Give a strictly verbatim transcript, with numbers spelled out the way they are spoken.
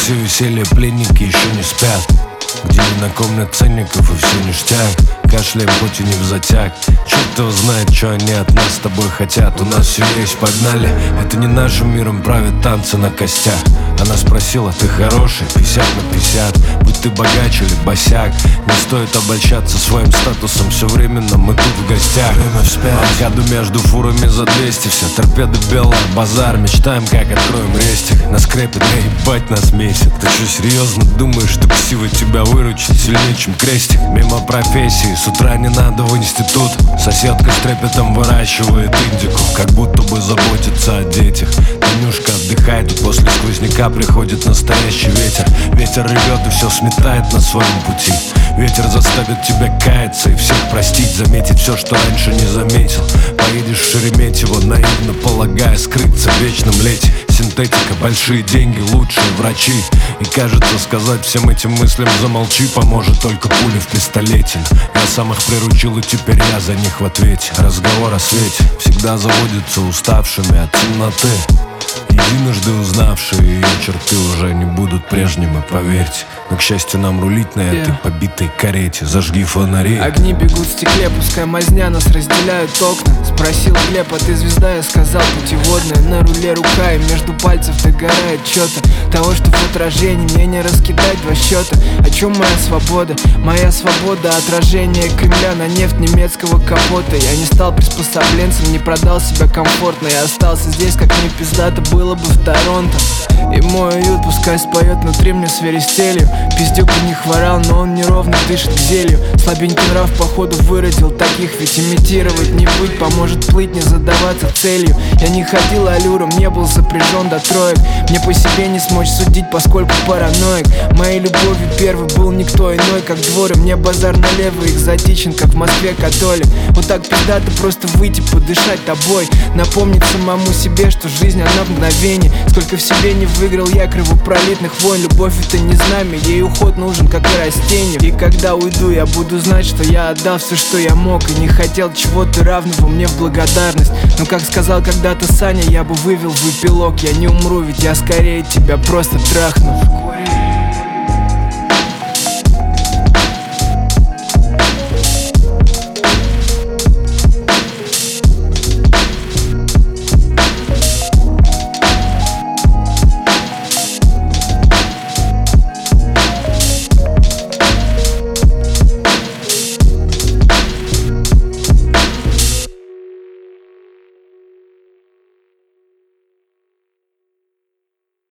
все веселье пленники еще не спят, где не накомнят ценников и все ништяк. Кашляем хоть и не в затяг, черт его знает, что они от нас с тобой хотят. У нас все есть, погнали, это не нашим миром правят танцы на костях. Она спросила, ты хороший, пятьдесят на пятьдесят. Будь ты богач или босяк, не стоит обольщаться своим статусом. Все временно, мы тут в гостях. Время вспять, году между фурами за двести. Вся торпеда белая, базар. Мечтаем, как откроем рестик. Нас крепит, да ебать нас месяц. Ты что, серьезно думаешь, что ксива тебя выручит сильнее, чем крестик? Мимо профессии, с утра не надо в институт. Соседка с трепетом выращивает индику, как будто бы заботится о детях. Танюшка отдыхает, и после сквозняка приходит настоящий ветер. Ветер ревет и все сметает на своем пути. Ветер заставит тебя каяться и всех простить, заметить все, что раньше не заметил. Поедешь в Шереметьево, наивно полагая скрыться в вечном лете. Синтетика, большие деньги, лучшие врачи. И кажется, сказать всем этим мыслям замолчи поможет только пуля в пистолете. Я сам их приручил, и теперь я за них в ответе. Разговор о свете всегда заводится уставшими от темноты. Единожды узнавшие ее черты уже не будут прежними, поверьте. Но, к счастью, нам рулить на этой yeah. побитой карете. Зажги фонари. Огни бегут в стекле, пускай мазня нас разделяют окна. Спросил Глеб, а ты звезда? Я сказал, путеводная. На руле рука, и между пальцев догорает что-то. Того, что в отражении мне не раскидать два счета. О чем моя свобода? Моя свобода — отражение Кремля на нефть немецкого капота. Я не стал приспособленцем, не продал себя комфортно. Я остался здесь, как мне пиздато было бы в Торонто. И мой уют пускай споет внутри мне свиристелью. Пиздюк у них ворал, но он неровно дышит зелью. Слабенький нрав походу выродил таких, ведь имитировать не быть поможет плыть, не задаваться целью. Я не ходил аллюром, не был запряжен до троек. Мне по себе не смочь судить, поскольку параноик. Моей любовью первый был никто иной, как двор. И мне базар налево экзотичен, как в Москве католик. Вот так пиздато просто выйти, подышать тобой. Напомнить самому себе, что жизнь она в мгновение. Сколько в себе не выиграл я кровопролитных войн. Любовь это не знамя, ей уход нужен, как и растению. И когда уйду, я буду знать, что я отдал все, что я мог. И не хотел чего-то равного мне в благодарность. Но как сказал когда-то Саня, я бы вывел в эпилог. Я не умру, ведь я скорее тебя просто трахну.